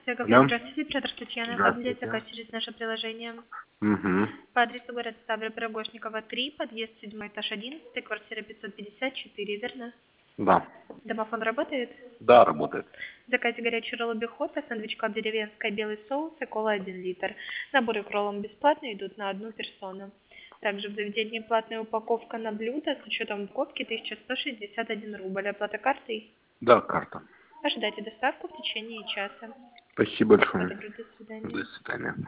Алло. Здравствуйте, оператор Татьяна. Оформляйте Здравствуйте. заказ через наше приложение. Угу. По адресу город Ставрополь, Пригожникова, 3, подъезд 7, этаж 11, квартира 554, верно? Да. Домофон работает? Да, работает. В заказе горячий ролл обихода, сэндвичка деревенская, белый соус и кола 1 литр. Наборы к роллам бесплатно идут на одну персону. Также в заведении платная упаковка на блюдо с учетом упаковки 1161 рубль. Оплата картой? Да, карта. Ожидайте доставку в течение часа. Спасибо Всего большое. доброго, до свидания. До свидания.